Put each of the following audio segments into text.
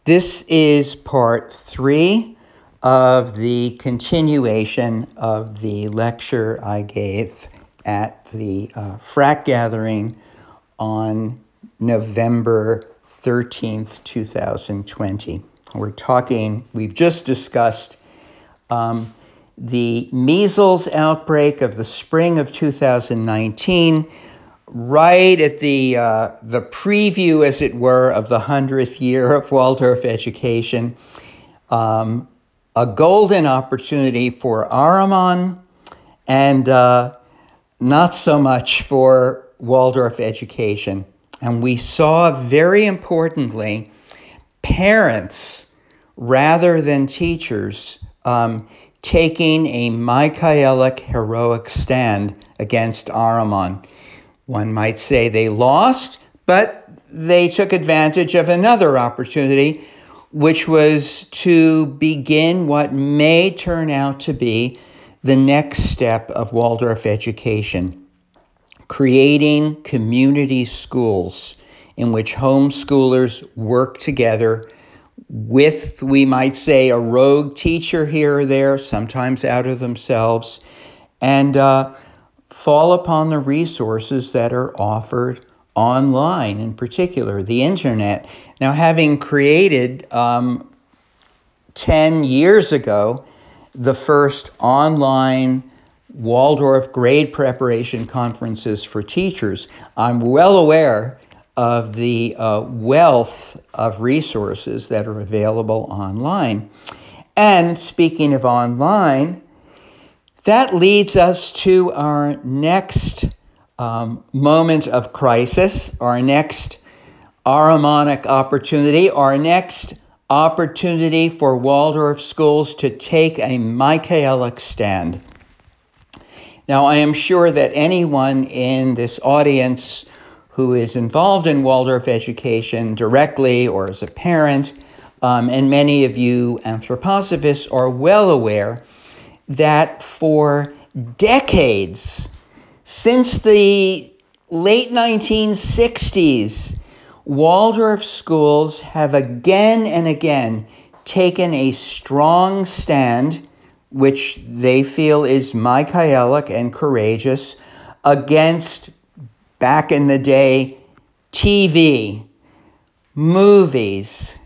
This is part 3 of the continuation of the lecture I gave at the FRAC gathering on November 13th, 2020. We've just discussed the measles outbreak of the spring of 2019, right at the preview, as it were, of the 100th year of Waldorf education, a golden opportunity for Ahriman and not so much for Waldorf education. And we saw, very importantly, parents rather than teachers taking a Michaelic heroic stand against Ahriman. One might say they lost, but they took advantage of another opportunity, which was to begin what may turn out to be the next step of Waldorf education, creating community schools in which homeschoolers work together with, we might say, a rogue teacher here or there, sometimes out of themselves, and fall upon the resources that are offered online, in particular, the internet. Now, having created 10 years ago the first online Waldorf grade preparation conferences for teachers, I'm well aware of the wealth of resources that are available online. And speaking of online, that leads us to our next moment of crisis, our next Ahrimanic opportunity, our next opportunity for Waldorf schools to take a Michaelic stand. Now, I am sure that anyone in this audience who is involved in Waldorf education directly or as a parent, and many of you anthroposophists are well aware that for decades, since the late 1960s, Waldorf schools have again and again taken a strong stand, which they feel is Michaelic and courageous, against, back in the day, TV, movies,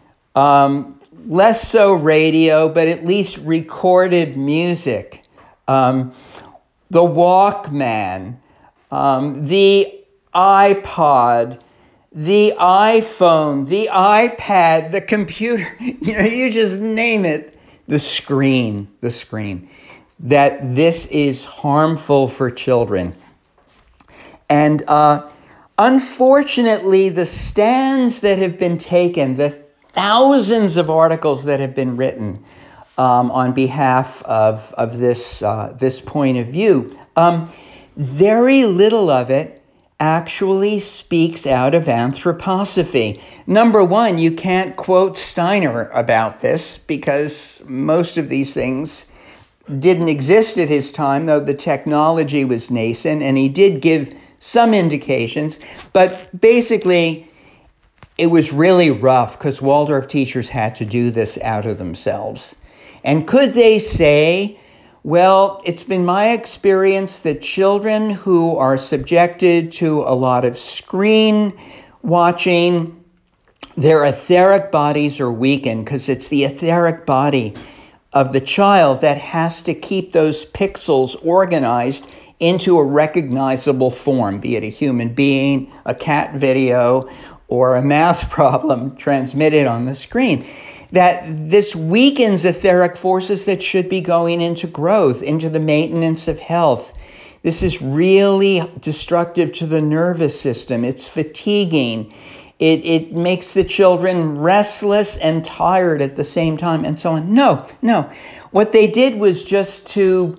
less so radio, but at least recorded music, the Walkman, the iPod, the iPhone, the iPad, the computer, you just name it, the screen, that this is harmful for children. And unfortunately, the stands that have been taken, the thousands of articles that have been written on behalf of this point of view, very little of it actually speaks out of anthroposophy. Number one, you can't quote Steiner about this because most of these things didn't exist at his time, though the technology was nascent, and he did give some indications, but basically it was really rough because Waldorf teachers had to do this out of themselves. And could they say, well, it's been my experience that children who are subjected to a lot of screen watching, their etheric bodies are weakened because it's the etheric body of the child that has to keep those pixels organized into a recognizable form, be it a human being, a cat video, or a math problem transmitted on the screen. That this weakens etheric forces that should be going into growth, into the maintenance of health. This is really destructive to the nervous system. It's fatiguing. It makes the children restless and tired at the same time, and so on. No. What they did was just to,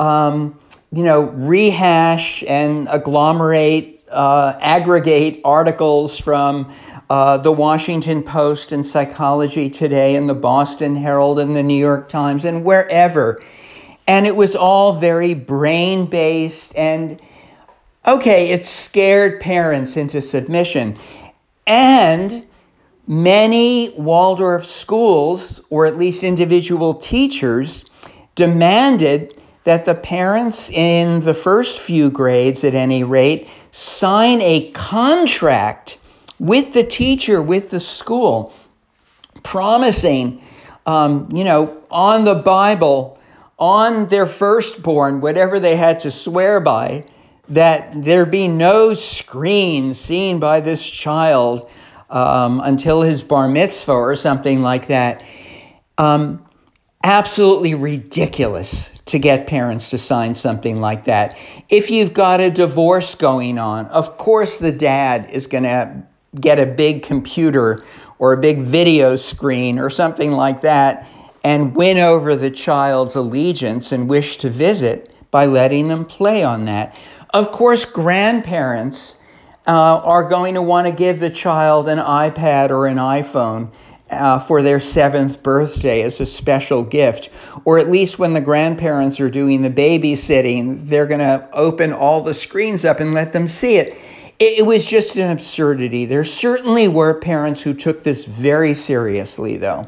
rehash and agglomerate, aggregate articles from the Washington Post and Psychology Today and the Boston Herald and the New York Times and wherever. And it was all very brain-based and, okay, it scared parents into submission. And Many Waldorf schools, or at least individual teachers, demanded that the parents in the first few grades, at any rate, sign a contract with the teacher, with the school, promising, on the Bible, on their firstborn, whatever they had to swear by, that there be no screen seen by this child until his bar mitzvah or something like that. Absolutely ridiculous to get parents to sign something like that. If you've got a divorce going on, of course the dad is going to get a big computer or a big video screen or something like that and win over the child's allegiance and wish to visit by letting them play on that. Of course, grandparents are going to want to give the child an iPad or an iPhone for their 7th birthday as a special gift. Or at least when the grandparents are doing the babysitting, they're going to open all the screens up and let them see it. It was just an absurdity. There certainly were parents who took this very seriously, though.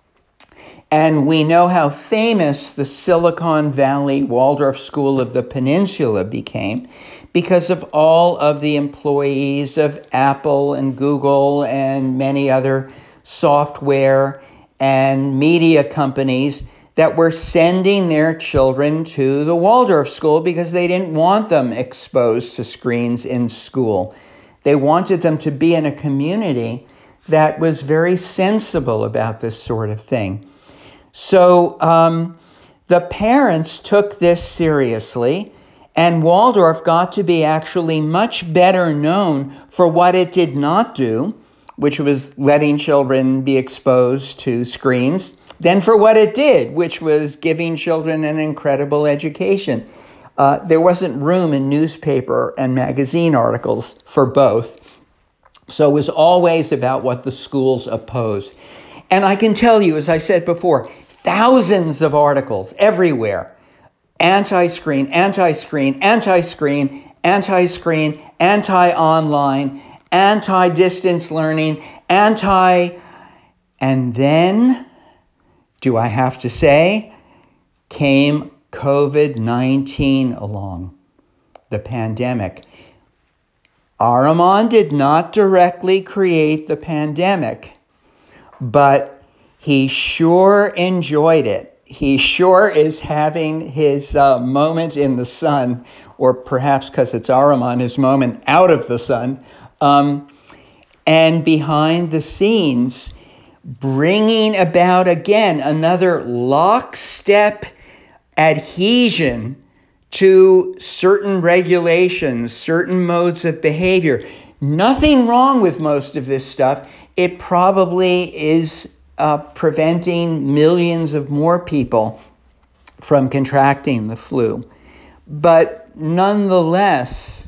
And we know how famous the Silicon Valley Waldorf School of the Peninsula became because of all of the employees of Apple and Google and many other software and media companies that were sending their children to the Waldorf school because they didn't want them exposed to screens in school. They wanted them to be in a community that was very sensible about this sort of thing. So the parents took this seriously, and Waldorf got to be actually much better known for what it did not do, which was letting children be exposed to screens, than for what it did, which was giving children an incredible education. There wasn't room in newspaper and magazine articles for both. So it was always about what the schools opposed. And I can tell you, as I said before, thousands of articles everywhere. Anti-screen, anti-screen, anti-screen, anti-screen, anti-online, anti-distance learning, and then, do I have to say, came COVID-19 along, the pandemic. Ahriman did not directly create the pandemic, but he sure enjoyed it. He sure is having his moment in the sun, or perhaps because it's Ahriman, his moment out of the sun, and behind the scenes, bringing about, again, another lockstep adhesion to certain regulations, certain modes of behavior. Nothing wrong with most of this stuff. It probably is preventing millions of more people from contracting the flu. But nonetheless,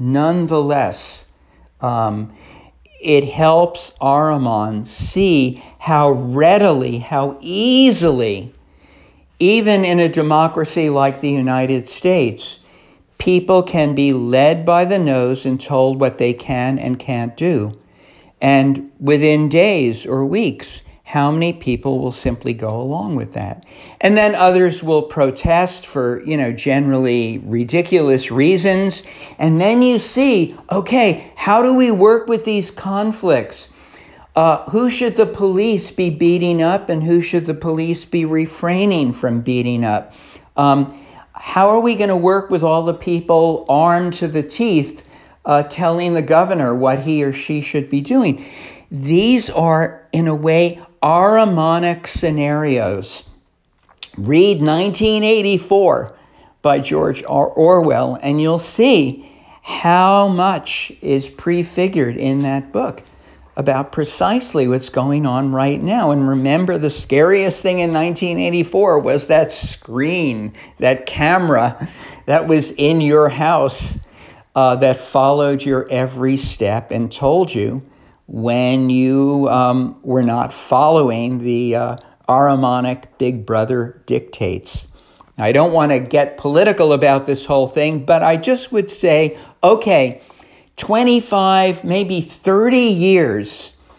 it helps Ahriman see how readily, how easily, even in a democracy like the United States, people can be led by the nose and told what they can and can't do. And within days or weeks, how many people will simply go along with that? And then others will protest for, generally ridiculous reasons. And then you see, okay, how do we work with these conflicts? Who should the police be beating up and who should the police be refraining from beating up? How are we going to work with all the people armed to the teeth telling the governor what he or she should be doing? These are, in a way, Ahrimanic scenarios. Read 1984 by George Orwell, and you'll see how much is prefigured in that book about precisely what's going on right now. And remember, the scariest thing in 1984 was that screen, that camera that was in your house that followed your every step and told you when you were not following the Ahrimanic Big Brother dictates. Now, I don't want to get political about this whole thing, but I just would say, okay, 25, maybe 30 years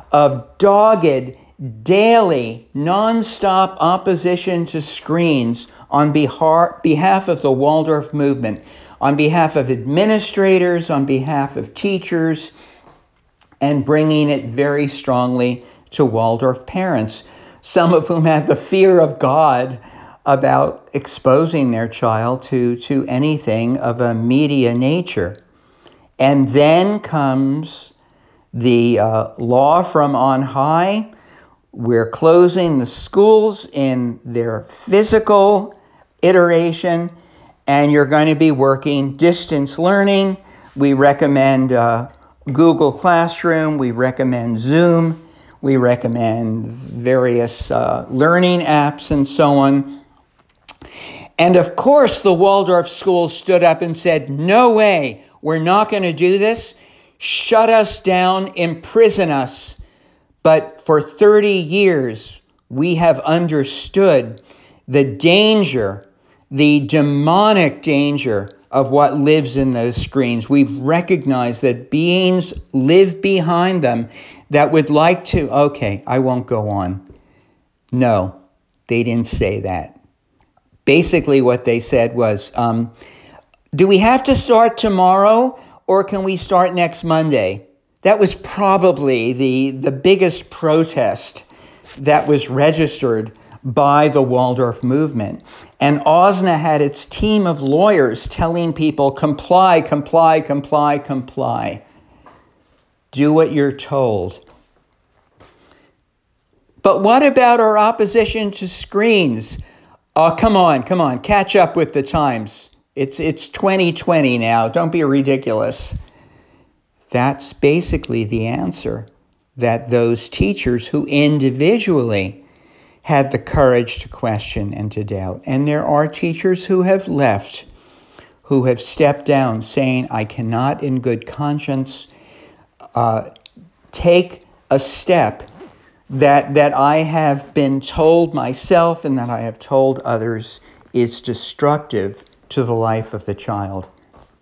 of dogged, daily, nonstop opposition to screens on behalf of the Waldorf movement, on behalf of administrators, on behalf of teachers, and bringing it very strongly to Waldorf parents, some of whom have the fear of God about exposing their child to anything of a media nature. And then comes the law from on high. We're closing the schools in their physical iteration, and you're going to be working distance learning. We recommend Google Classroom. We recommend Zoom. We recommend various learning apps and so on. And of course, the Waldorf schools stood up and said, no way, we're not going to do this. Shut us down, imprison us. But for 30 years, we have understood the danger, the demonic danger of what lives in those screens. We've recognized that beings live behind them that would like to, okay, I won't go on. No, they didn't say that. Basically what they said was, do we have to start tomorrow or can we start next Monday? That was probably the biggest protest that was registered by the Waldorf movement. And OSNA had its team of lawyers telling people, comply, comply, comply, comply. Do what you're told. But what about our opposition to screens? Oh, come on, catch up with the times. It's 2020 now. Don't be ridiculous. That's basically the answer that those teachers who individually had the courage to question and to doubt. And there are teachers who have left, who have stepped down saying, I cannot in good conscience take a step that I have been told myself and that I have told others is destructive to the life of the child.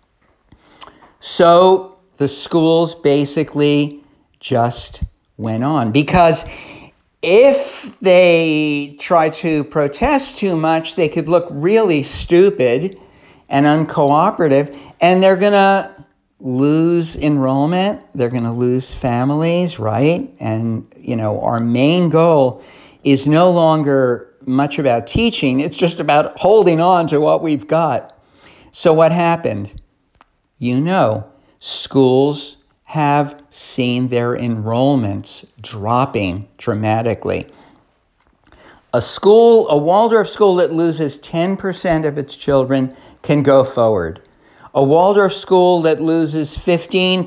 So the schools basically just went on, because if they try to protest too much, they could look really stupid and uncooperative, and they're going to lose enrollment. They're going to lose families, right? And, our main goal is no longer much about teaching. It's just about holding on to what we've got. So what happened? Schools have seen their enrollments dropping dramatically. A Waldorf school that loses 10% of its children can go forward. A Waldorf school that loses 15%,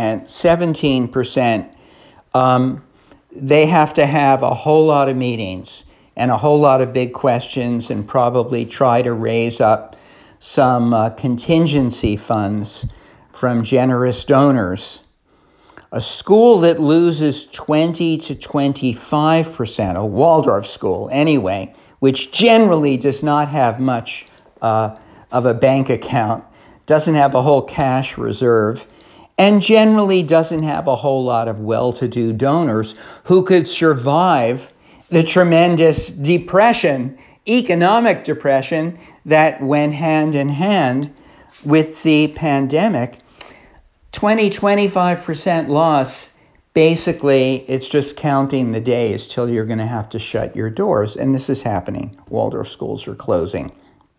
17%, they have to have a whole lot of meetings and a whole lot of big questions and probably try to raise up some contingency funds from generous donors. A school that loses 20 to 25%, a Waldorf school anyway, which generally does not have much of a bank account, doesn't have a whole cash reserve, and generally doesn't have a whole lot of well-to-do donors who could survive the tremendous depression, economic depression, that went hand in hand with the pandemic. 25% loss, basically, it's just counting the days till you're going to have to shut your doors. And this is happening. Waldorf schools are closing.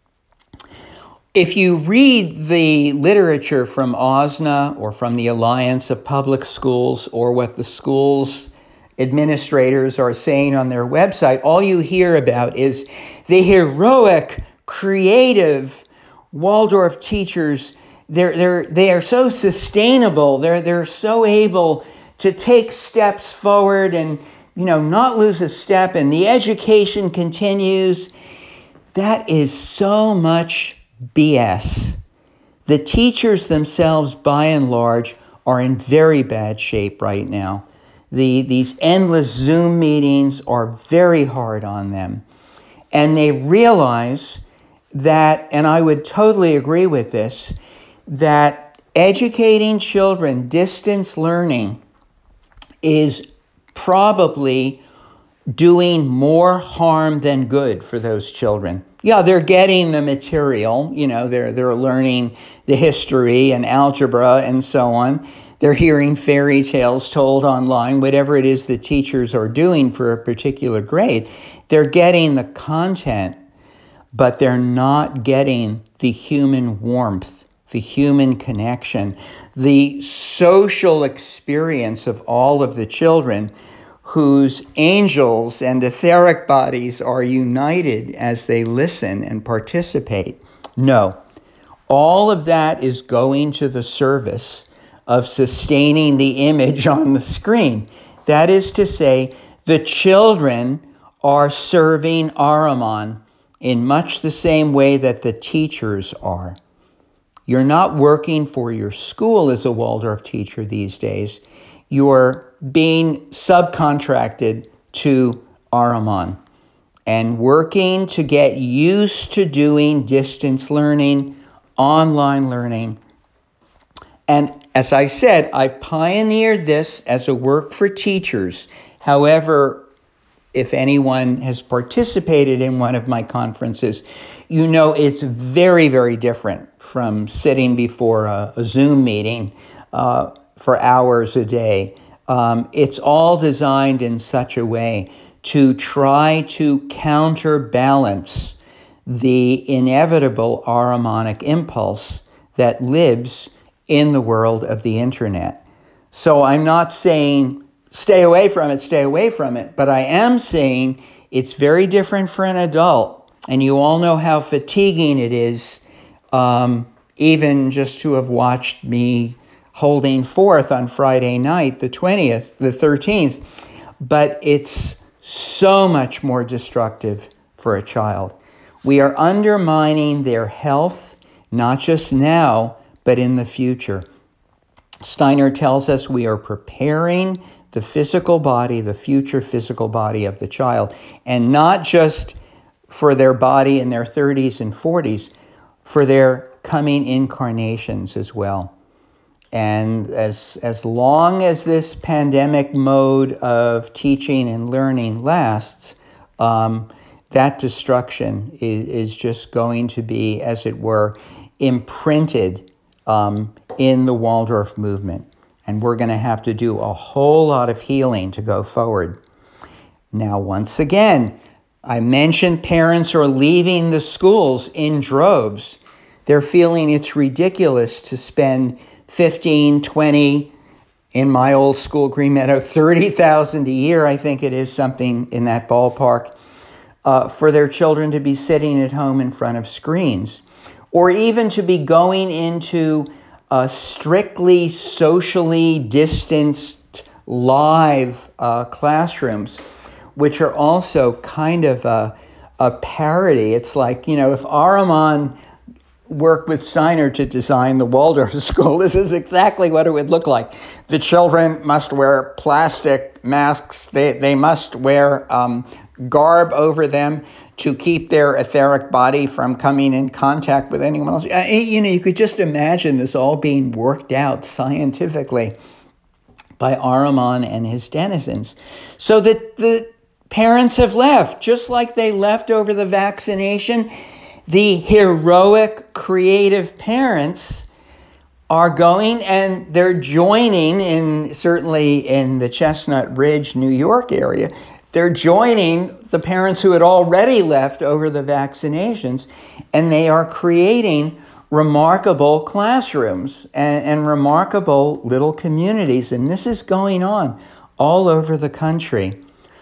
If you read the literature from OSNA or from the Alliance of Public Schools or what the schools administrators are saying on their website, all you hear about is the heroic, creative Waldorf teachers. They are so sustainable. They're so able to take steps forward and not lose a step, and the education continues. That is so much BS. The teachers themselves, by and large, are in very bad shape right now. These endless Zoom meetings are very hard on them. And they realize that, and I would totally agree with this, that educating children, distance learning, is probably doing more harm than good for those children. Yeah, they're getting the material, they're learning the history and algebra and so on. They're hearing fairy tales told online, whatever it is the teachers are doing for a particular grade. They're getting the content, but they're not getting the human warmth, the human connection, the social experience of all of the children whose angels and etheric bodies are united as they listen and participate. No, all of that is going to the service of sustaining the image on the screen. That is to say, the children are serving Ahriman in much the same way that the teachers are. You're not working for your school as a Waldorf teacher these days. You're being subcontracted to Ahriman and working to get used to doing distance learning, online learning. And as I said, I've pioneered this as a work for teachers. However, if anyone has participated in one of my conferences, you know it's very, very different from sitting before a Zoom meeting for hours a day. It's all designed in such a way to try to counterbalance the inevitable Ahrimanic impulse that lives in the world of the internet. So I'm not saying stay away from it, but I am saying it's very different for an adult. And you all know how fatiguing it is, even just to have watched me holding forth on Friday night, the 13th, but it's so much more destructive for a child. We are undermining their health, not just now, but in the future. Steiner tells us we are preparing the physical body, the future physical body of the child, and not just for their body in their 30s and 40s, for their coming incarnations as well. And as long as this pandemic mode of teaching and learning lasts, that destruction is just going to be, as it were, imprinted in the Waldorf movement. And we're going to have to do a whole lot of healing to go forward. Now, once again, I mentioned parents are leaving the schools in droves. They're feeling it's ridiculous to spend 15, 20, in my old school, Green Meadow, $30,000 a year, I think it is, something in that ballpark, for their children to be sitting at home in front of screens, or even to be going into strictly socially distanced live classrooms, which are also kind of a parody. It's like, if Ahriman worked with Steiner to design the Waldorf school, this is exactly what it would look like. The children must wear plastic masks. They must wear garb over them to keep their etheric body from coming in contact with anyone else. You could just imagine this all being worked out scientifically by Ahriman and his denizens. So that the parents have left, just like they left over the vaccination. The heroic, creative parents are going and they're joining certainly in the Chestnut Ridge, New York area, they're joining the parents who had already left over the vaccinations, and they are creating remarkable classrooms and remarkable little communities. And this is going on all over the country.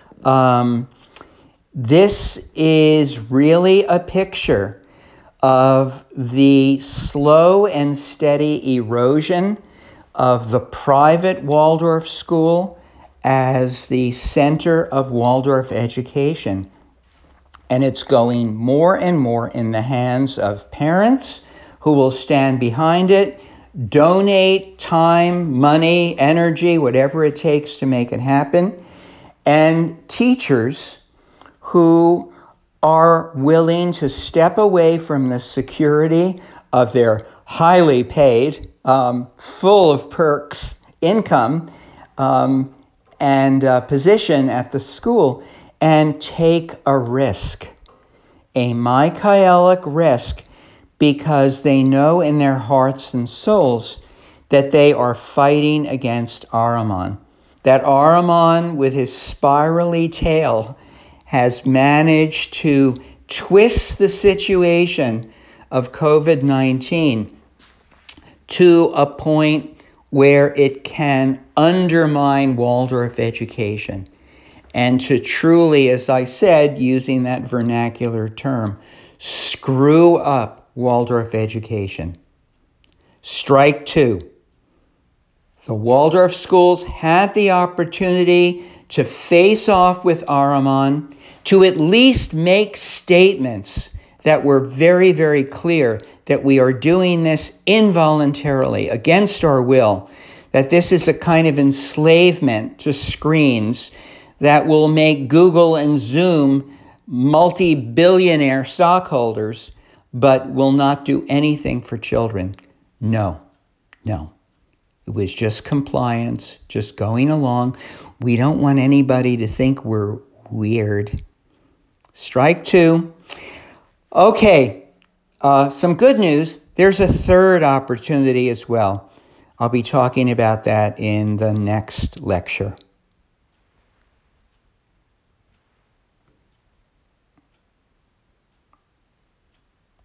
This is really a picture of the slow and steady erosion of the private Waldorf school as the center of Waldorf education. And it's going more and more in the hands of parents who will stand behind it, donate time, money, energy, whatever it takes to make it happen, and teachers who are willing to step away from the security of their highly paid, full of perks income, and position at the school and take a risk, a Michaelic risk, because they know in their hearts and souls that they are fighting against Ahriman. That Ahriman, with his spirally tail, has managed to twist the situation of COVID-19 to a point where it can undermine Waldorf education and to truly, as I said, using that vernacular term, screw up Waldorf education. Strike two. The Waldorf schools had the opportunity to face off with Ahriman, to at least make statements that were very, very clear that we are doing this involuntarily, against our will, that this is a kind of enslavement to screens that will make Google and Zoom multi-billionaire stockholders, but will not do anything for children. No. It was just compliance, just going along. We don't want anybody to think we're weird. Strike two. Okay, some good news. There's a third opportunity as well. I'll be talking about that in the next lecture.